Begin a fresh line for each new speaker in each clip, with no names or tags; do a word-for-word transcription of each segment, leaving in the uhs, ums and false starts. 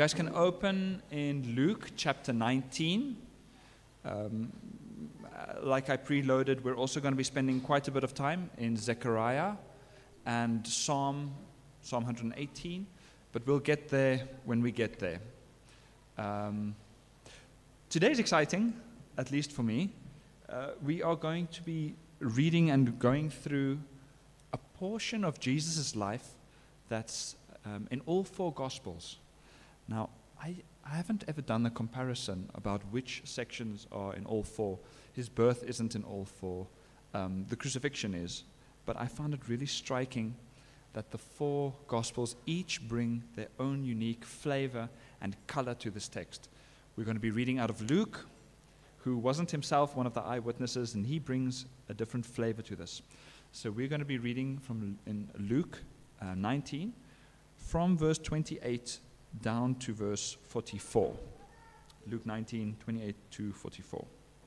guys can open in Luke chapter nineteen. Um, like I preloaded, we're also going to be spending quite a bit of time in Zechariah and Psalm, Psalm one eighteen, but we'll get there when we get there. Um, today's exciting, at least for me. Uh, we are going to be reading and going through a portion of Jesus' life that's um, in all four Gospels. Now, I, I haven't ever done a comparison about which sections are in all four. His birth isn't in all four. Um, the crucifixion is. But I found it really striking that the four Gospels each bring their own unique flavor and color to this text. We're going to be reading out of Luke, who wasn't himself one of the eyewitnesses, and he brings a different flavor to this. So we're going to be reading from in Luke uh, nineteen, from verse twenty-eight down to verse forty-four. Luke nineteen, twenty-eight to forty-four.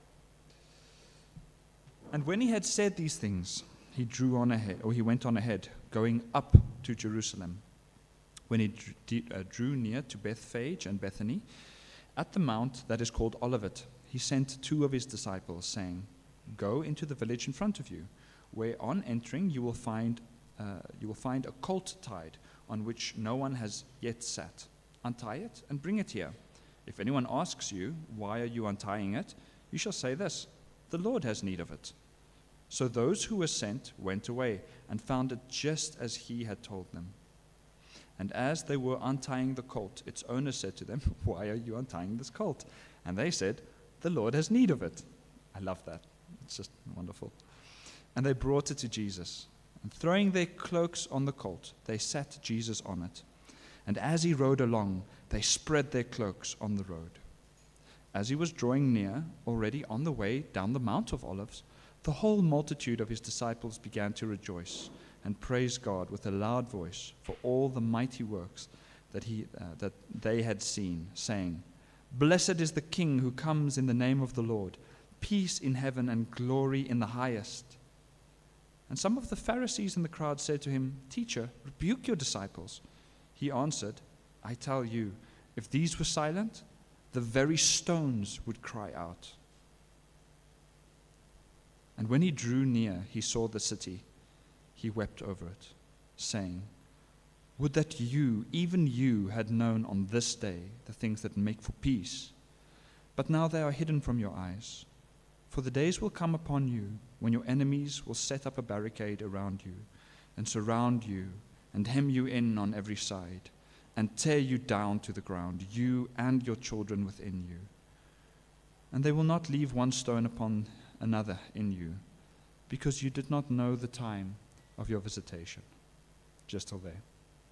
And when he had said these things, he drew on ahead, or he went on ahead, going up to Jerusalem. When he drew, uh, drew near to Bethphage and Bethany, at the mount that is called Olivet, he sent two of his disciples, saying, "Go into the village in front of you, where on entering you will find uh, you will find a colt tied, on which no one has yet sat. Untie it and bring it here. If anyone asks you, 'Why are you untying it?' you shall say this, 'The Lord has need of it.'" So those who were sent went away and found it just as he had told them. And as they were untying the colt, its owner said to them, "Why are you untying this colt?" And they said, "The Lord has need of it." I love that. It's just wonderful. And they brought it to Jesus. And throwing their cloaks on the colt, they sat Jesus on it. And as he rode along, they spread their cloaks on the road. As he was drawing near, already on the way down the Mount of Olives, the whole multitude of his disciples began to rejoice and praise God with a loud voice for all the mighty works that he uh, that they had seen, saying, "Blessed is the King who comes in the name of the Lord, peace in heaven and glory in the highest." And some of the Pharisees in the crowd said to him, "Teacher, rebuke your disciples." He answered, "I tell you, if these were silent, the very stones would cry out." And when he drew near, he saw the city. He wept over it, saying, "Would that you, even you, had known on this day the things that make for peace. But now they are hidden from your eyes. For the days will come upon you when your enemies will set up a barricade around you and surround you and hem you in on every side and tear you down to the ground, you and your children within you. And they will not leave one stone upon another in you, because you did not know the time of your visitation." Just till there.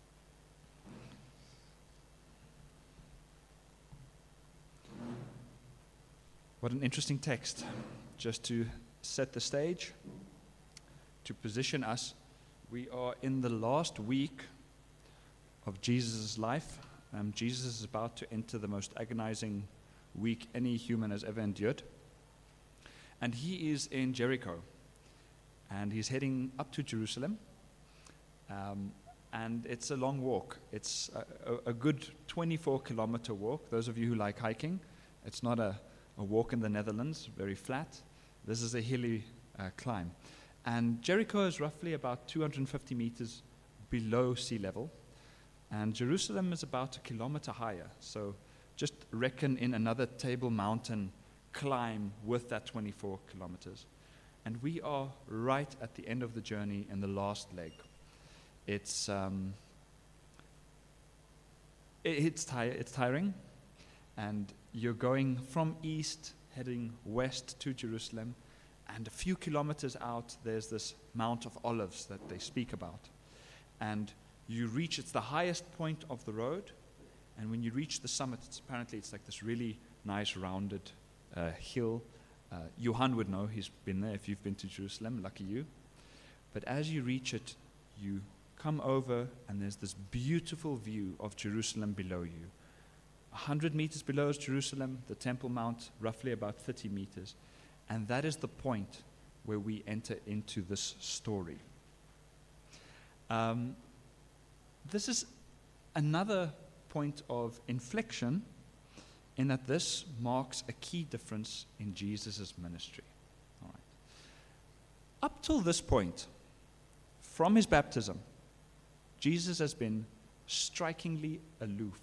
What an interesting text, just to set the stage, to position us. We are in the last week of Jesus' life. Um, Jesus is about to enter the most agonizing week any human has ever endured. And he is in Jericho, and he's heading up to Jerusalem. Um, and it's a long walk. It's a, a, a good twenty-four kilometer walk. Those of you who like hiking, it's not a, a walk in the Netherlands, very flat. This is a hilly uh, climb. And Jericho is roughly about two hundred fifty meters below sea level. And Jerusalem is about a kilometer higher. So just reckon in another Table Mountain climb with that twenty-four kilometers. And we are right at the end of the journey in the last leg. It's um, it, it's, tire, it's tiring, and you're going from east, heading west to Jerusalem, and a few kilometers out, there's this Mount of Olives that they speak about. And you reach, it's the highest point of the road, and when you reach the summit, it's apparently it's like this really nice rounded uh, hill. Uh, Johan would know, he's been there if you've been to Jerusalem, lucky you. But as you reach it, you come over, and there's this beautiful view of Jerusalem below you. A hundred meters below is Jerusalem, the Temple Mount, roughly about thirty meters. And that is the point where we enter into this story. Um, this is another point of inflection in that this marks a key difference in Jesus' ministry. All right. Up till this point, from his baptism, Jesus has been strikingly aloof.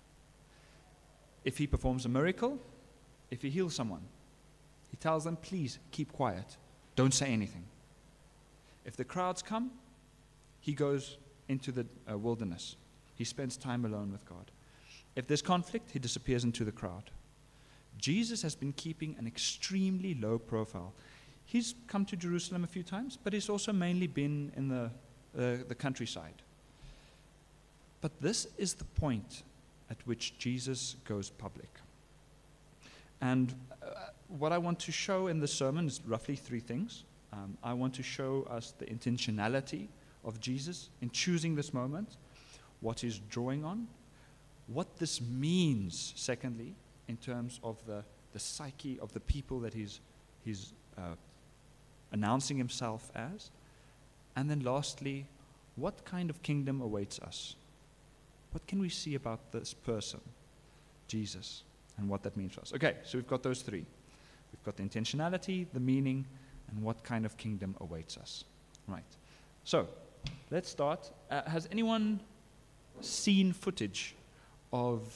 If he performs a miracle, if he heals someone, he tells them, please keep quiet, don't say anything. If the crowds come, he goes into the uh, wilderness. He spends time alone with God. If there's conflict, he disappears into the crowd. Jesus has been keeping an extremely low profile. He's come to Jerusalem a few times, but he's also mainly been in the, uh, the countryside. But this is the point at which Jesus goes public. And uh, what I want to show in the sermon is roughly three things. Um, I want to show us the intentionality of Jesus in choosing this moment, what he's drawing on, what this means, secondly, in terms of the, the psyche of the people that he's, he's uh, announcing himself as, and then lastly, what kind of kingdom awaits us? What can we see about this person, Jesus, and what that means for us? Okay, so we've got those three. We've got the intentionality, the meaning, and what kind of kingdom awaits us. Right. So, let's start. Uh, has anyone seen footage of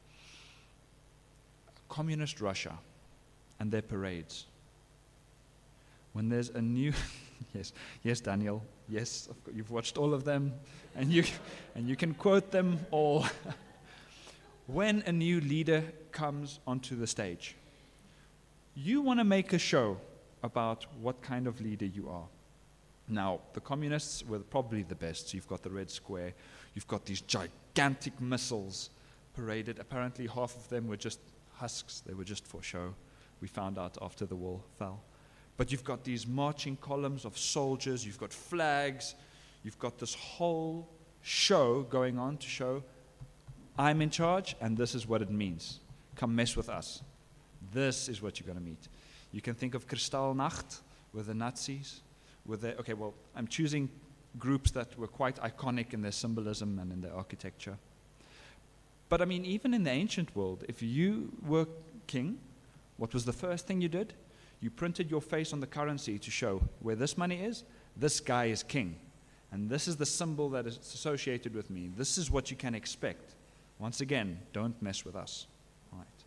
communist Russia and their parades? When there's a new, yes, yes, Daniel, yes, of course, you've watched all of them, and you, and you can quote them all. When a new leader comes onto the stage, you want to make a show about what kind of leader you are. Now, the communists were probably the best. So you've got the Red Square, you've got these gigantic missiles paraded. Apparently half of them were just husks, they were just for show. We found out after the wall fell. But you've got these marching columns of soldiers, you've got flags, you've got this whole show going on to show, I'm in charge, and this is what it means. Come mess with us. This is what you're going to meet. You can think of Kristallnacht with the Nazis. With the, okay, well, I'm choosing groups that were quite iconic in their symbolism and in their architecture. But I mean, even in the ancient world, if you were king, what was the first thing you did? You printed your face on the currency to show where this money is, this guy is king. And this is the symbol that is associated with me. This is what you can expect. Once again, don't mess with us. All right.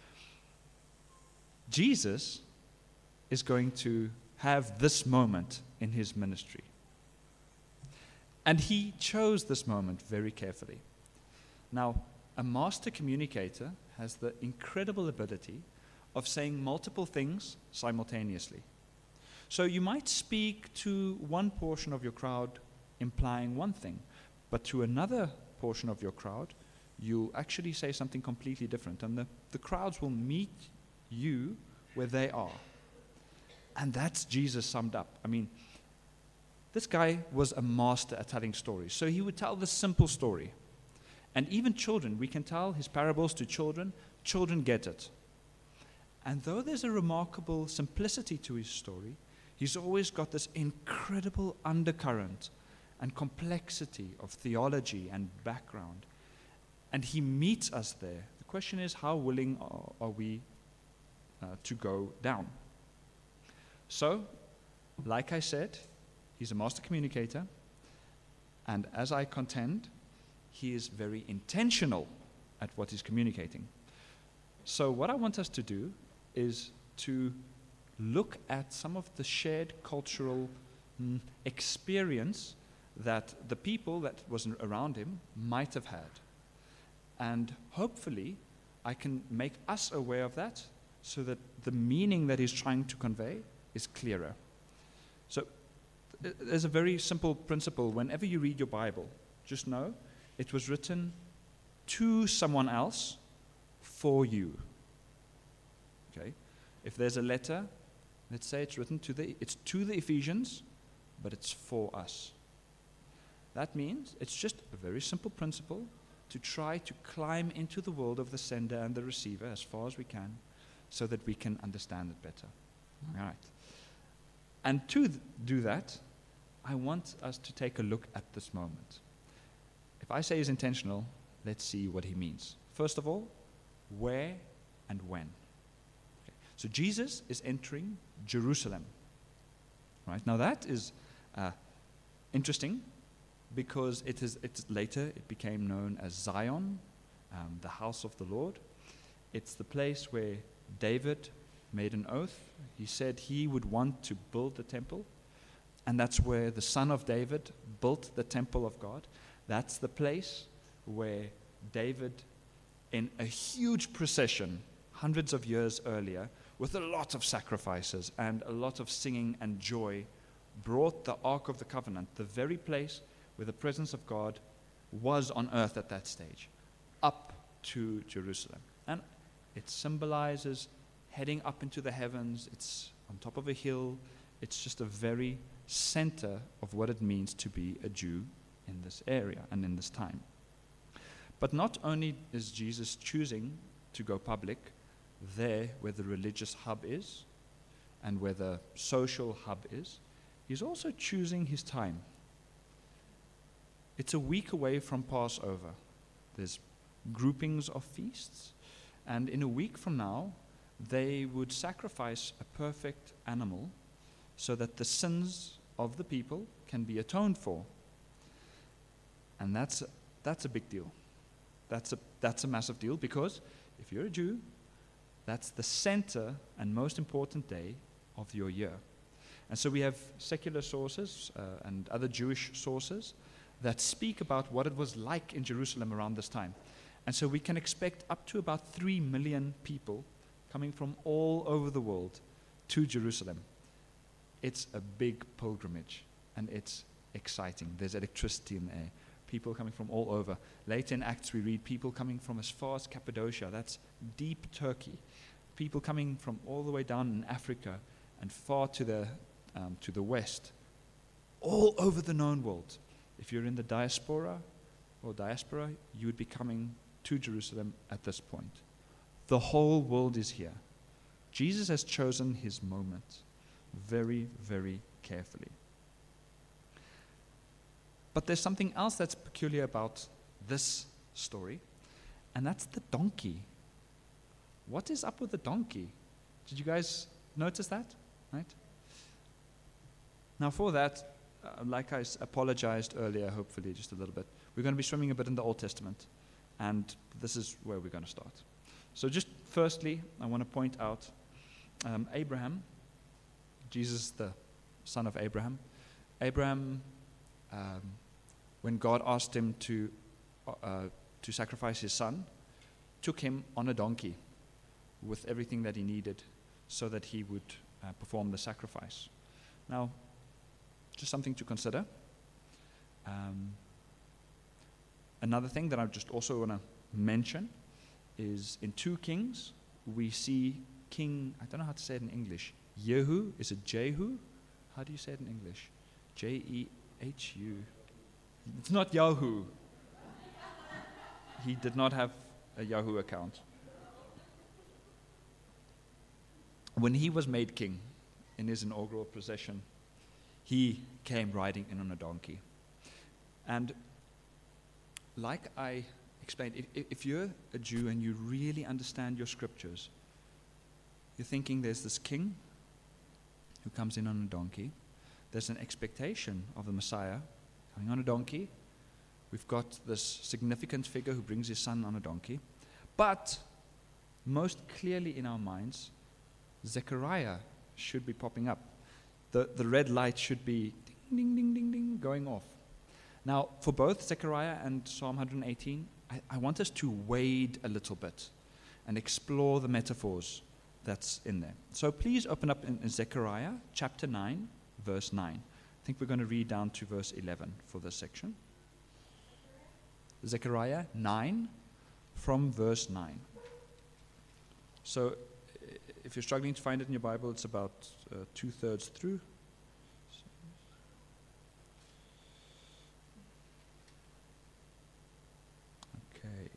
Jesus is going to have this moment in his ministry. And he chose this moment very carefully. Now, a master communicator has the incredible ability of saying multiple things simultaneously. So you might speak to one portion of your crowd implying one thing, but to another portion of your crowd, you'll actually say something completely different. And the, the crowds will meet you where they are. And that's Jesus summed up. I mean, this guy was a master at telling stories. So he would tell this simple story. And even children, we can tell his parables to children. Children get it. And though there's a remarkable simplicity to his story, he's always got this incredible undercurrent and complexity of theology and background. And he meets us there. The question is, how willing are, are we uh, to go down? So, like I said, he's a master communicator, and as I contend, he is very intentional at what he's communicating. So what I want us to do is to look at some of the shared cultural mm, experience that the people that was around him might have had. And hopefully, I can make us aware of that so that the meaning that he's trying to convey is clearer. So th- there's a very simple principle. Whenever you read your Bible, just know it was written to someone else for you. Okay? If there's a letter, let's say it's written to the, it's to the Ephesians, but it's for us. That means it's just a very simple principle to try to climb into the world of the sender and the receiver as far as we can so that we can understand it better. Mm-hmm. All right. And to th- do that, I want us to take a look at this moment. If I say it's intentional, let's see what he means. First of all, where and when. Okay. So Jesus is entering Jerusalem. Right? Now that is uh, interesting because it is it's later it became known as Zion, um, the house of the Lord. It's the place where David made an oath. He said he would want to build the temple, and that's where the son of David built the temple of God. That's the place where David, in a huge procession, hundreds of years earlier, with a lot of sacrifices and a lot of singing and joy, brought the Ark of the Covenant, the very place where the presence of God was on earth at that stage, up to Jerusalem. And it symbolizes heading up into the heavens. It's on top of a hill. It's just a very center of what it means to be a Jew in this area and in this time. But not only is Jesus choosing to go public there where the religious hub is and where the social hub is, he's also choosing his time. It's a week away from Passover. There's groupings of feasts, and in a week from now, they would sacrifice a perfect animal so that the sins of the people can be atoned for. And that's a, that's a big deal. That's a, that's a massive deal, because if you're a Jew, that's the center and most important day of your year. And so we have secular sources uh, and other Jewish sources that speak about what it was like in Jerusalem around this time. And so we can expect up to about three million people coming from all over the world to Jerusalem. It's a big pilgrimage, and it's exciting. There's electricity in the air. People coming from all over. Later in Acts we read people coming from as far as Cappadocia, that's deep Turkey. People coming from all the way down in Africa and far to the um, to the west. All over the known world. If you're in the diaspora or diaspora, you would be coming to Jerusalem at this point. The whole world is here. Jesus has chosen his moment very, very carefully. But there's something else that's peculiar about this story, and that's the donkey. What is up with the donkey? Did you guys notice that? Right? Now for that, uh, like I s- apologized earlier, hopefully just a little bit, we're going to be swimming a bit in the Old Testament, and this is where we're going to start. So just firstly, I want to point out um, Abraham, Jesus the son of Abraham. Abraham, um, when God asked him to uh, to sacrifice his son, took him on a donkey with everything that he needed so that he would uh, perform the sacrifice. Now, just something to consider. Um, another thing that I just also want to mention is in two Kings, we see King, I don't know how to say it in English, Jehu, is it Jehu? How do you say it in English? J E H U. It's not Yahoo. He did not have a Yahoo account. When he was made king in his inaugural procession, he came riding in on a donkey. And like I explained, if, if you're a Jew and you really understand your scriptures, you're thinking there's this king who comes in on a donkey. There's an expectation of the Messiah coming on a donkey. We've got this significant figure who brings his son on a donkey. But most clearly in our minds, Zechariah should be popping up. The, the red light should be ding, ding, ding, ding, ding, going off. Now, for both Zechariah and Psalm one eighteen, I, I want us to wade a little bit and explore the metaphors that's in there. So please open up in, in Zechariah chapter nine, verse nine. I think we're going to read down to verse eleven for this section. Zechariah nine, from verse nine. So if you're struggling to find it in your Bible, it's about uh, two-thirds through. Okay.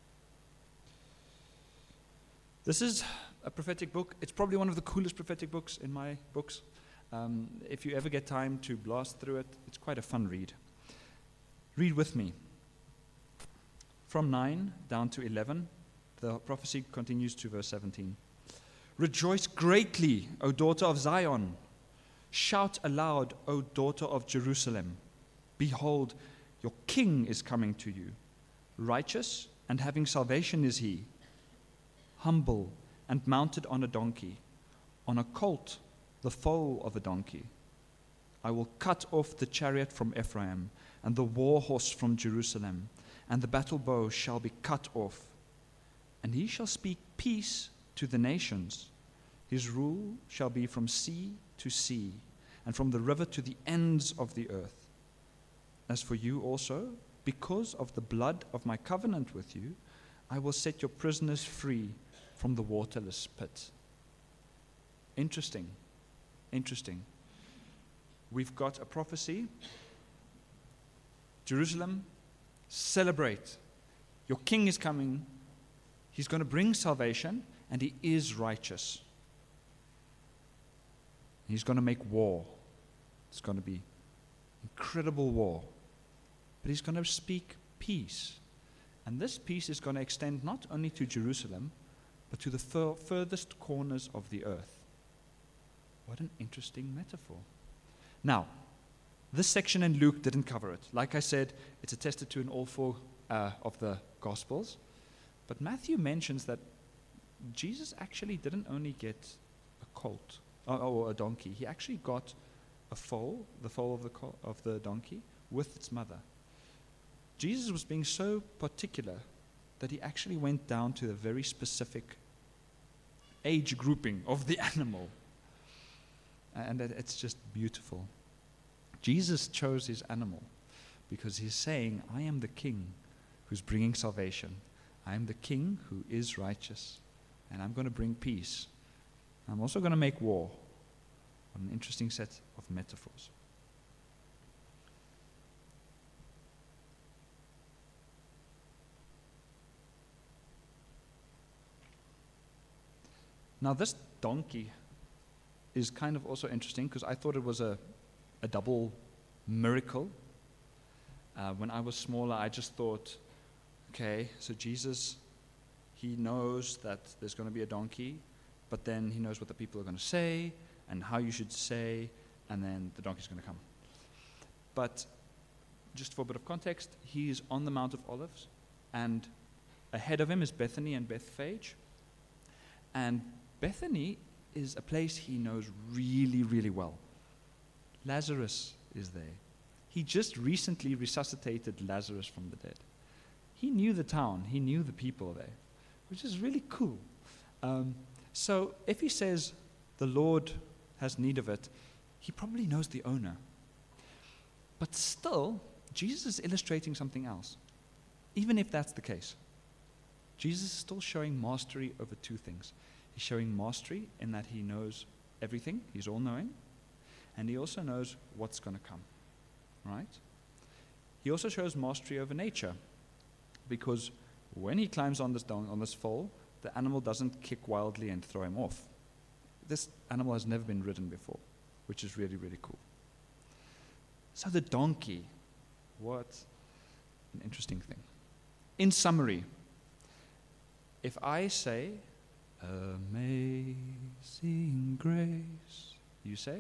This is a prophetic book. It's probably one of the coolest prophetic books in my books. Um, if you ever get time to blast through it, it's quite a fun read. Read with me. From nine down to eleven, the prophecy continues to verse seventeen. Rejoice greatly, O daughter of Zion. Shout aloud, O daughter of Jerusalem. Behold, your king is coming to you. Righteous and having salvation is he, humble and mounted on a donkey, on a colt, the foal of a donkey. I will cut off the chariot from Ephraim, and the war horse from Jerusalem, and the battle bow shall be cut off. And he shall speak peace to the nations. His rule shall be from sea to sea, and from the river to the ends of the earth. As for you also, because of the blood of my covenant with you, I will set your prisoners free from the waterless pit. Interesting. Interesting. We've got a prophecy. Jerusalem, celebrate. Your king is coming. He's going to bring salvation, and he is righteous. He's going to make war. It's going to be incredible war. But he's going to speak peace. And this peace is going to extend not only to Jerusalem, but to the fur- furthest corners of the earth. What an interesting metaphor. Now, this section in Luke didn't cover it. Like I said, it's attested to in all four uh, of the Gospels. But Matthew mentions that Jesus actually didn't only get a colt or, or a donkey. He actually got a foal, the foal of the col- of the donkey, with its mother. Jesus was being so particular that he actually went down to a very specific age grouping of the animal. And it's just beautiful. Jesus chose his animal because he's saying, I am the king who's bringing salvation. I am the king who is righteous. And I'm going to bring peace. I'm also going to make war. What an interesting set of metaphors. Now this donkey is kind of also interesting because I thought it was a, a double miracle. Uh, when I was smaller, I just thought, okay, so Jesus, he knows that there's going to be a donkey, but then he knows what the people are going to say and how you should say, and then the donkey's going to come. But just for a bit of context, he is on the Mount of Olives, and ahead of him is Bethany and Bethphage. And Bethany is a place he knows really, really well. Lazarus is there. He just recently resuscitated Lazarus from the dead. He knew the town. He knew the people there, which is really cool. Um, so if he says the Lord has need of it, he probably knows the owner. But still, Jesus is illustrating something else. Even if that's the case, Jesus is still showing mastery over two things. He's showing mastery in that he knows everything, he's all-knowing, and he also knows what's going to come, right? He also shows mastery over nature, because when he climbs on this down, on this foal, the animal doesn't kick wildly and throw him off. This animal has never been ridden before, which is really, really cool. So the donkey, what an interesting thing. In summary, if I say, Amazing Grace, you say?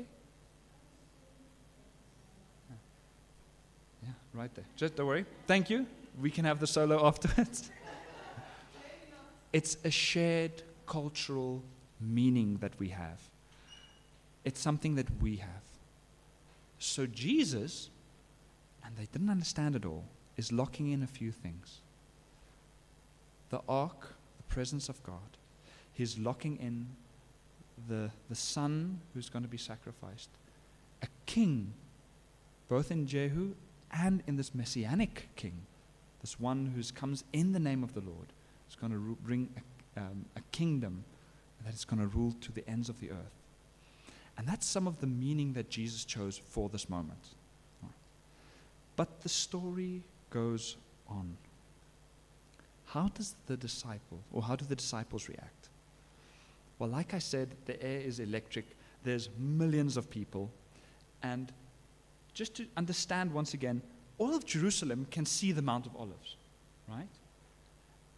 Yeah, yeah, right there. Just don't worry. Thank you. We can have the solo afterwards. It's a shared cultural meaning that we have. It's something that we have. So Jesus, and they didn't understand it all, is locking in a few things. The ark, the presence of God. He's locking in the, the son who's going to be sacrificed. A king, both in Jehu and in this messianic king. This one who comes in the name of the Lord. Is going to ru- bring a, um, a kingdom that is going to rule to the ends of the earth. And that's some of the meaning that Jesus chose for this moment. But the story goes on. How does the disciple, or how do the disciples react? Well, like I said, the air is electric. There's millions of people. And just to understand once again, all of Jerusalem can see the Mount of Olives, right?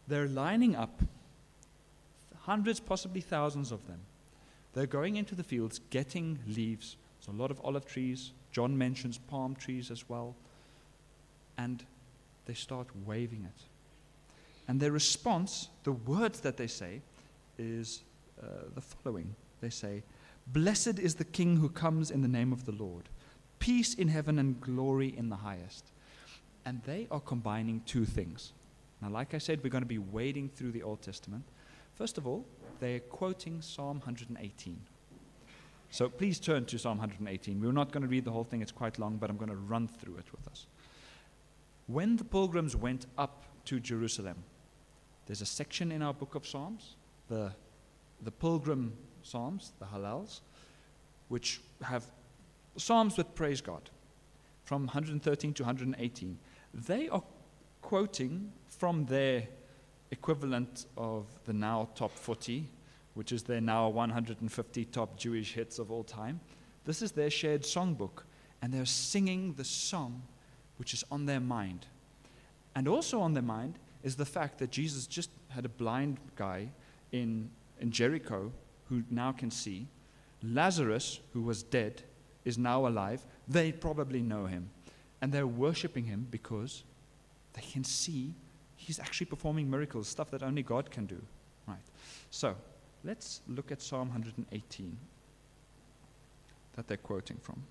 They're lining up, hundreds, possibly thousands of them. They're going into the fields, getting leaves. There's a lot of olive trees. John mentions palm trees as well. And they start waving it. And their response, the words that they say, is uh, the following. They say, "Blessed is the King who comes in the name of the Lord. Peace in heaven and glory in the highest." And they are combining two things. Now, like I said, we're going to be wading through the Old Testament. First of all, they're quoting Psalm one eighteen. So please turn to Psalm one eighteen. We're not going to read the whole thing. It's quite long, but I'm going to run through it with us. When the pilgrims went up to Jerusalem, there's a section in our book of Psalms, the, the pilgrim Psalms, the Hallels, which have Psalms that praise God, from one thirteen to one eighteen. They are quoting from their equivalent of the now top forty, which is their now one hundred fifty top Jewish hits of all time. This is their shared songbook, and they're singing the song which is on their mind. And also on their mind is the fact that Jesus just had a blind guy in, in Jericho who now can see. Lazarus, who was dead, is now alive. They probably know him. And they're worshiping him because they can see he's actually performing miracles, stuff that only God can do. Right. So, let's look at Psalm one eighteen that they're quoting from.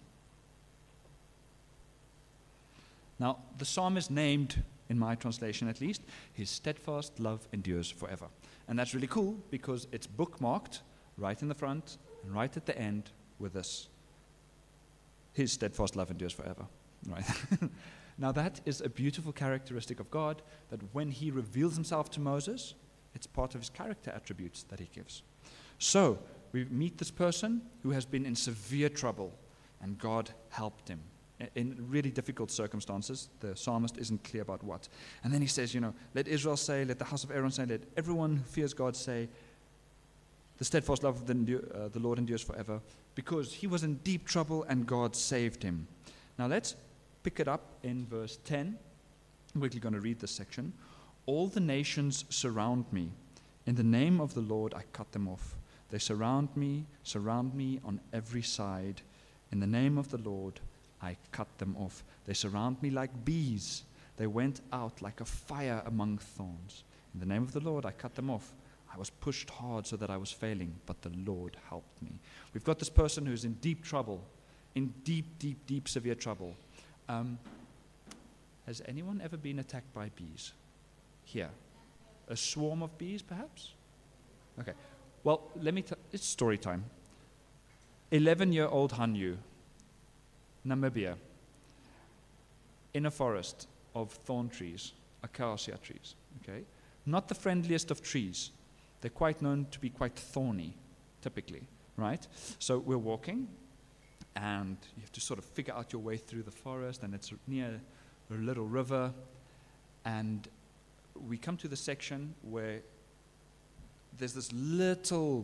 Now, the psalm is named, in my translation at least, "His steadfast love endures forever." And that's really cool because it's bookmarked right in the front and right at the end with this. His steadfast love endures forever. Right. Now that is a beautiful characteristic of God, that when he reveals himself to Moses, it's part of his character attributes that he gives. So, we meet this person who has been in severe trouble, and God helped him in really difficult circumstances. The psalmist isn't clear about what. And then he says, you know, let Israel say, let the house of Aaron say, let everyone who fears God say, the steadfast love of the, uh, the Lord endures forever, because he was in deep trouble and God saved him. Now let's pick it up in verse ten. I'm quickly going to read this section. "All the nations surround me. In the name of the Lord I cut them off. They surround me, surround me on every side. In the name of the Lord I cut them off. They surround me like bees. They went out like a fire among thorns. In the name of the Lord I cut them off. I was pushed hard so that I was failing, but the Lord helped me." We've got this person who's in deep trouble, in deep, deep, deep, severe trouble. Um, has anyone ever been attacked by bees? Here. A swarm of bees, perhaps? Okay. Well, let me tell, it's story time. eleven-year-old Hanyu, Namibia, in a forest of thorn trees, acacia trees, okay? Not the friendliest of trees. They're quite known to be quite thorny, typically, right? So we're walking, and you have to sort of figure out your way through the forest, and it's near a little river, and we come to the section where there's this little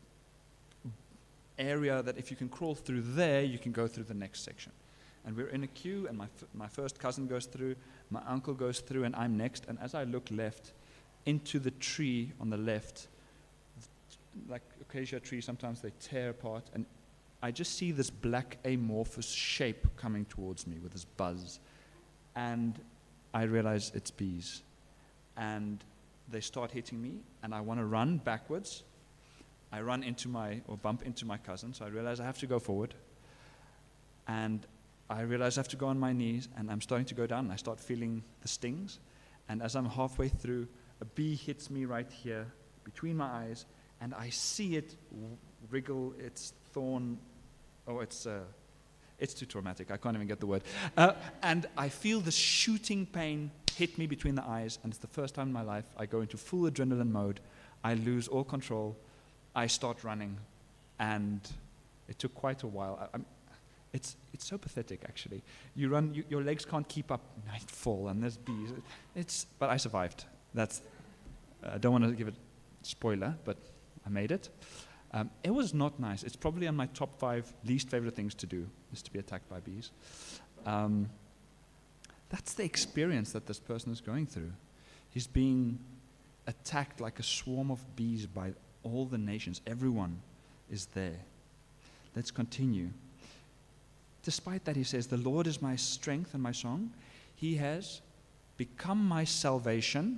area that if you can crawl through there, you can go through the next section. And we're in a queue, and my f- my first cousin goes through, my uncle goes through, and I'm next. And as I look left, into the tree on the left, like acacia trees, sometimes they tear apart, and I just see this black amorphous shape coming towards me with this buzz. And I realize it's bees. And they start hitting me, and I want to run backwards. I run into my, or bump into my cousin, so I realize I have to go forward. And I realize I have to go on my knees, and I'm starting to go down, and I start feeling the stings. And as I'm halfway through, a bee hits me right here, between my eyes, and I see it w- wriggle its thorn, oh, it's, uh, it's too traumatic, I can't even get the word. Uh, and I feel the shooting pain hit me between the eyes, and it's the first time in my life I go into full adrenaline mode. I lose all control. I start running, and it took quite a while. I, I'm, it's it's so pathetic, actually. You run, you, your legs can't keep up. Nightfall, and there's bees. It's but I survived. That's. I don't want to give it spoiler, but I made it. Um, it was not nice. It's probably on my top five least favorite things to do, is to be attacked by bees. Um, that's the experience that this person is going through. He's being attacked like a swarm of bees by all the nations. Everyone is there. Let's continue. Despite that, he says, the Lord is my strength and my song. He has become my salvation.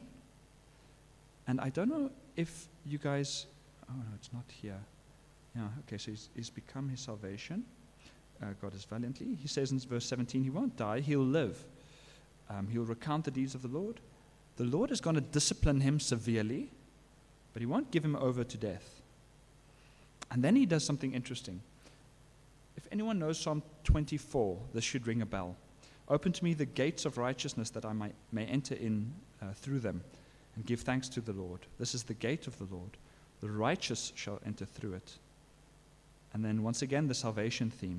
And I don't know if you guys, oh no, it's not here. Yeah, okay, so he's, he's become his salvation. Uh, God is valiantly. He says in verse seventeen, he won't die, he'll live. Um, he'll recount the deeds of the Lord. The Lord is going to discipline him severely, but he won't give him over to death. And then he does something interesting. If anyone knows Psalm twenty-four, this should ring a bell. Open to me the gates of righteousness that I might, may enter in uh, through them and give thanks to the Lord. This is the gate of the Lord. The righteous shall enter through it. And then once again, the salvation theme.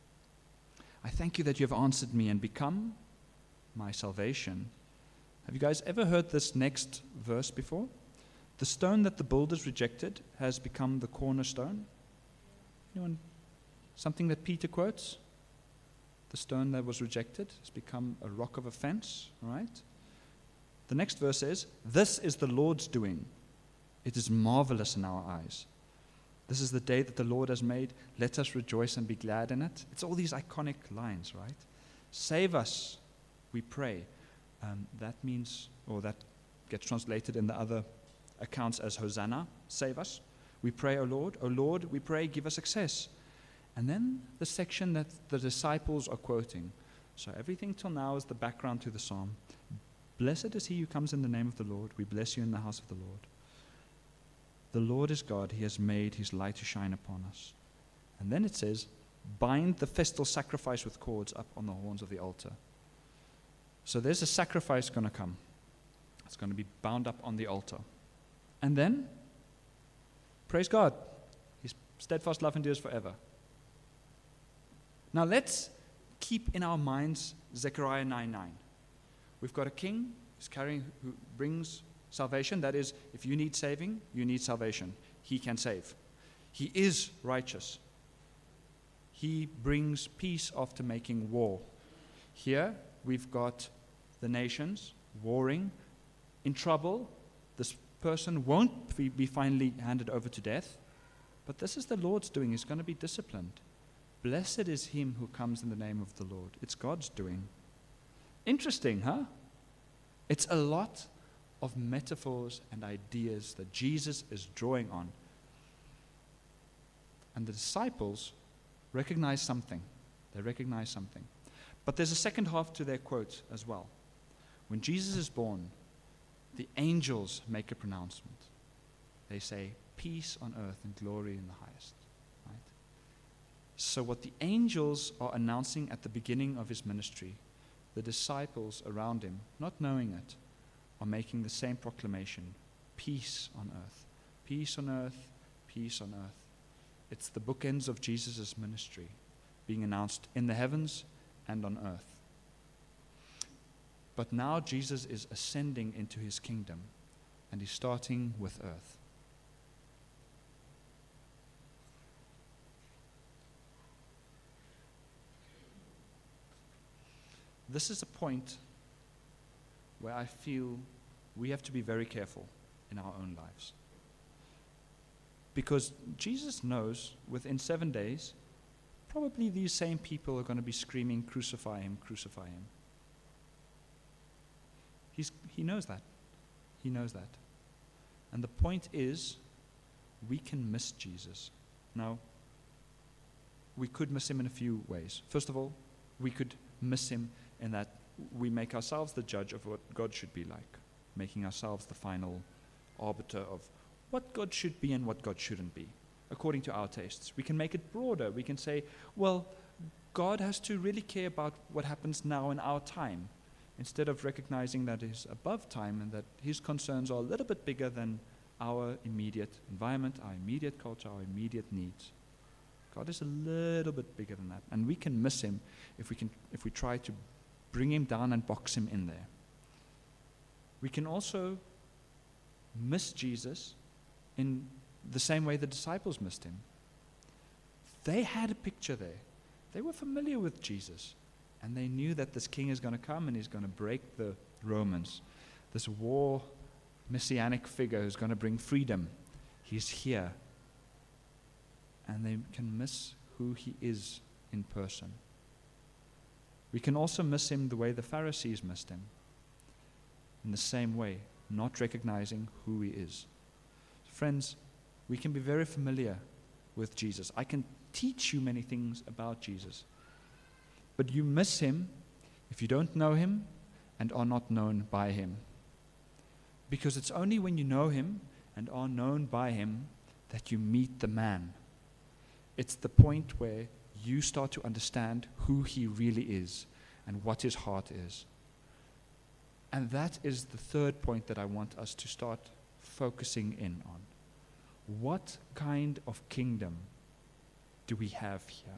I thank you that you have answered me and become my salvation. Have you guys ever heard this next verse before? The stone that the builders rejected has become the cornerstone. Anyone? Something that Peter quotes? The stone that was rejected has become a rock of offense, right? The next verse says, this is the Lord's doing. It is marvelous in our eyes. This is the day that the Lord has made. Let us rejoice and be glad in it. It's all these iconic lines, right? Save us, we pray. Um, that means, or that gets translated in the other accounts as Hosanna, save us. We pray, O Lord. O Lord, we pray, give us success. And then the section that the disciples are quoting. So everything till now is the background to the psalm. Blessed is he who comes in the name of the Lord. We bless you in the house of the Lord. The Lord is God. He has made his light to shine upon us. And then it says, bind the festal sacrifice with cords up on the horns of the altar. So there's a sacrifice going to come. It's going to be bound up on the altar. And then, praise God. His steadfast love endures forever. Now let's keep in our minds Zechariah nine nine. We've got a king who's carrying, who brings salvation. That is, if you need saving, you need salvation. He can save. He is righteous. He brings peace after making war. Here we've got the nations warring, in trouble. This person won't be, be finally handed over to death. But this is the Lord's doing. He's going to be disciplined. Blessed is him who comes in the name of the Lord. It's God's doing. Interesting, huh? It's a lot of metaphors and ideas that Jesus is drawing on. And the disciples recognize something. They recognize something. But there's a second half to their quote as well. When Jesus is born, the angels make a pronouncement. They say, peace on earth and glory in the highest. Right? So what the angels are announcing at the beginning of his ministry, the disciples around him, not knowing it, are making the same proclamation. Peace on earth. Peace on earth. Peace on earth. It's the bookends of Jesus' ministry being announced in the heavens and on earth. But now Jesus is ascending into his kingdom, and he's starting with earth. This is a point where I feel we have to be very careful in our own lives. Because Jesus knows within seven days, probably these same people are going to be screaming, crucify him, crucify him. He's, he knows that. He knows that. And the point is, we can miss Jesus. Now, we could miss him in a few ways. First of all, we could miss him in that we make ourselves the judge of what God should be like, making ourselves the final arbiter of what God should be and what God shouldn't be, according to our tastes. We can make it broader. We can say, well, God has to really care about what happens now in our time, instead of recognizing that he's above time and that his concerns are a little bit bigger than our immediate environment, our immediate culture, our immediate needs. God is a little bit bigger than that, and we can miss him if we can if we try to bring him down and box him in there. We can also miss Jesus in the same way the disciples missed him. They had a picture there. They were familiar with Jesus, and they knew that this king is going to come and he's going to break the Romans. This war messianic figure who's going to bring freedom. He's here. And they can miss who he is in person. We can also miss him the way the Pharisees missed him. In the same way, not recognizing who he is. Friends, we can be very familiar with Jesus. I can teach you many things about Jesus. But you miss him if you don't know him and are not known by him. Because it's only when you know him and are known by him that you meet the man. It's the point where you start to understand who he really is and what his heart is. And that is the third point that I want us to start focusing in on. What kind of kingdom do we have here?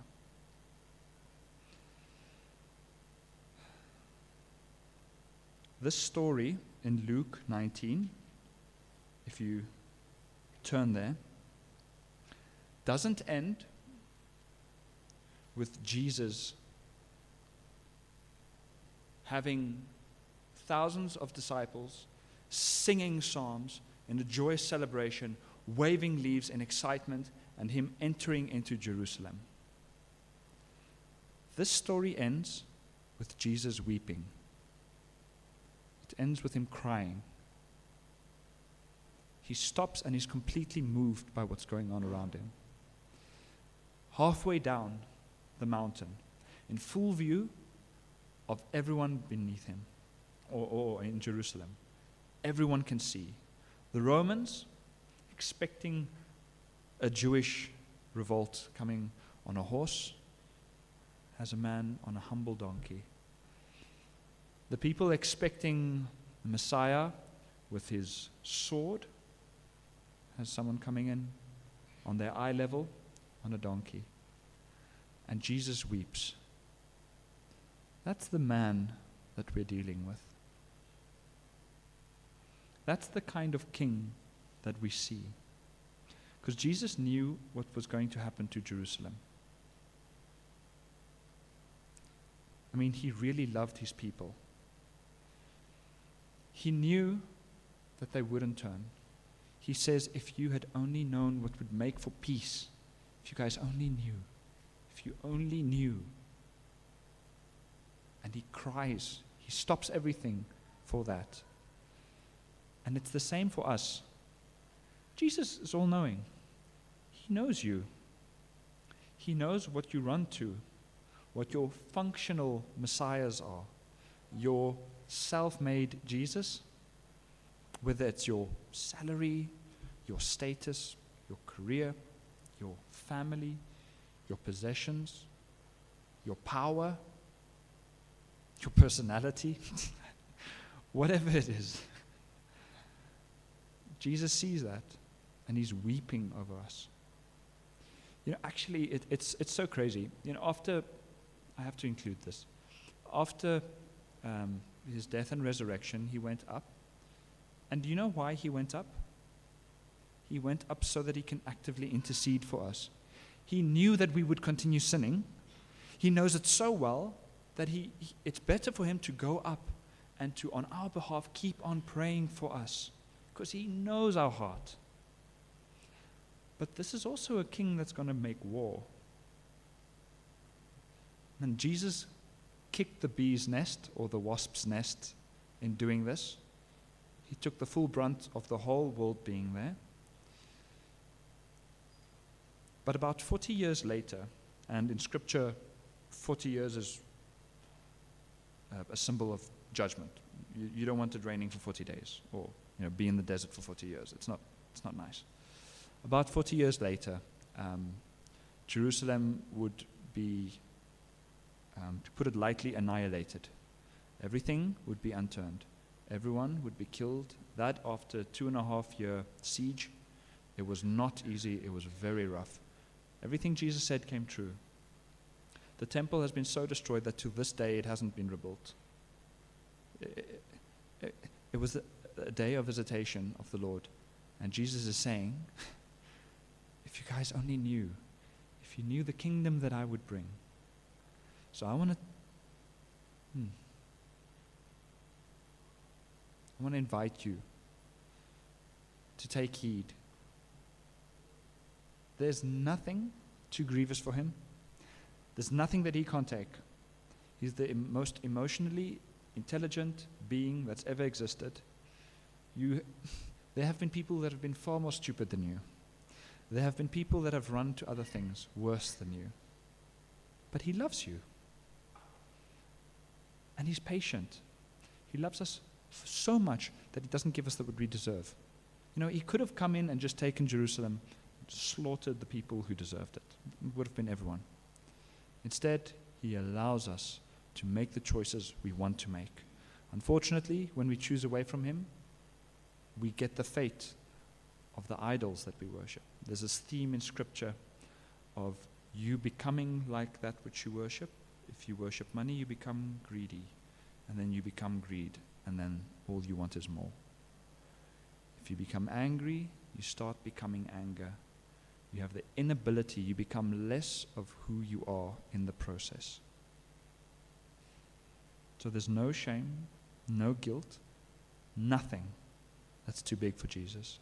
This story in Luke nineteen, if you turn there, doesn't end with Jesus having thousands of disciples singing psalms in a joyous celebration, waving leaves in excitement, and him entering into Jerusalem. This story ends with Jesus weeping. It ends with him crying. He stops and he's completely moved by what's going on around him. Halfway down the mountain, in full view of everyone beneath him, or, or in Jerusalem, everyone can see. The Romans, expecting a Jewish revolt coming on a horse, has a man on a humble donkey. The people expecting the Messiah with his sword has someone coming in on their eye level on a donkey. And Jesus weeps. That's the man that we're dealing with. That's the kind of king that we see. Because Jesus knew what was going to happen to Jerusalem. I mean, he really loved his people. He knew that they wouldn't turn. He says, if you had only known what would make for peace, if you guys only knew, if you only knew. And he cries. He stops everything for that. And it's the same for us. Jesus is all-knowing. He knows you. He knows what you run to, what your functional messiahs are, your self-made Jesus, whether it's your salary, your status, your career, your family, your possessions, your power, your personality, whatever it is. Jesus sees that, and he's weeping over us. You know, actually, it, it's it's so crazy. You know, after, I have to include this, after um, his death and resurrection, he went up. And do you know why he went up? He went up so that he can actively intercede for us. He knew that we would continue sinning. He knows it so well that he, he it's better for him to go up and to, on our behalf, keep on praying for us, because he knows our heart. But this is also a king that's going to make war. And Jesus kicked the bee's nest or the wasp's nest in doing this. He took the full brunt of the whole world being there. But about forty years later, and in Scripture, forty years is a symbol of judgment. You, you don't want it raining for forty days, or you know, be in the desert for forty years. It's not, it's not nice. About forty years later, um, Jerusalem would be, um, to put it lightly, annihilated. Everything would be unturned. Everyone would be killed. That after a two and a half year siege, it was not easy. It was very rough. Everything Jesus said came true. The temple has been so destroyed that to this day it hasn't been rebuilt. It, it, it was a, a day of visitation of the Lord. And Jesus is saying, if you guys only knew, if you knew the kingdom that I would bring. So I want to, hmm, I want to invite you to take heed. There's nothing too grievous for him. There's nothing that he can't take. He's the em- most emotionally intelligent being that's ever existed. You, there have been people that have been far more stupid than you. There have been people that have run to other things worse than you. But he loves you. And he's patient. He loves us f- so much that he doesn't give us what we deserve. You know, he could have come in and just taken Jerusalem, slaughtered the people who deserved it. It would have been everyone. Instead, he allows us to make the choices we want to make. Unfortunately, when we choose away from him, we get the fate of the idols that we worship. There's this theme in Scripture of you becoming like that which you worship. If you worship money, you become greedy, and then you become greed, and then all you want is more. If you become angry, you start becoming anger. You have the inability, you become less of who you are in the process. So there's no shame, no guilt, nothing that's too big for Jesus.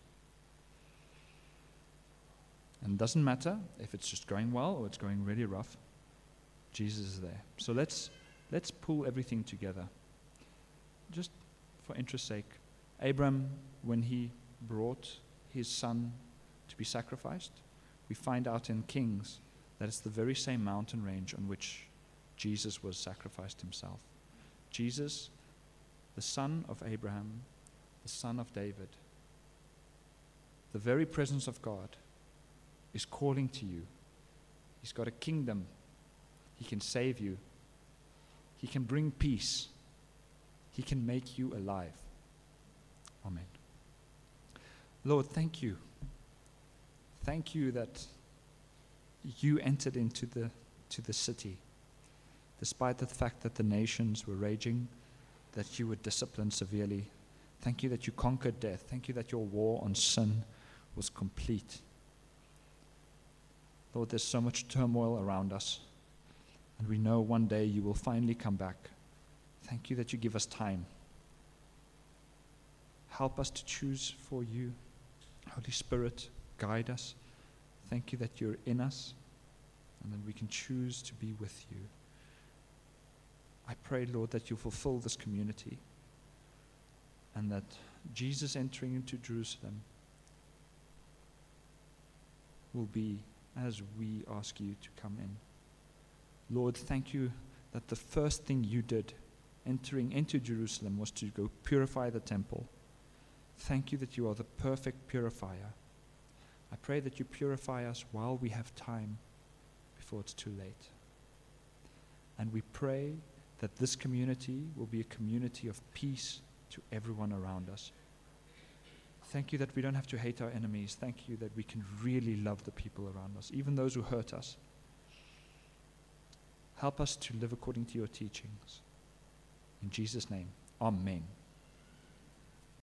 And it doesn't matter if it's just going well or it's going really rough, Jesus is there. So let's let's pull everything together. Just for interest's sake, Abram, when he brought his son to be sacrificed, we find out in Kings that it's the very same mountain range on which Jesus was sacrificed himself. Jesus, the son of Abraham, the son of David, the very presence of God is calling to you. He's got a kingdom. He can save you. He can bring peace. He can make you alive. Amen. Lord, thank you. Thank you that you entered into the to the city, despite the fact that the nations were raging, that you were disciplined severely. Thank you that you conquered death. Thank you that your war on sin was complete. Lord, there's so much turmoil around us, and we know one day you will finally come back. Thank you that you give us time. Help us to choose for you. Holy Spirit, guide us. Thank you that you're in us, and that we can choose to be with you. I pray, Lord, that you fulfill this community, and that Jesus entering into Jerusalem will be as we ask you to come in. Lord, thank you that the first thing you did entering into Jerusalem was to go purify the temple. Thank you that you are the perfect purifier. I pray that you purify us while we have time before it's too late. And we pray that this community will be a community of peace to everyone around us. Thank you that we don't have to hate our enemies. Thank you that we can really love the people around us, even those who hurt us. Help us to live according to your teachings. In Jesus' name, amen.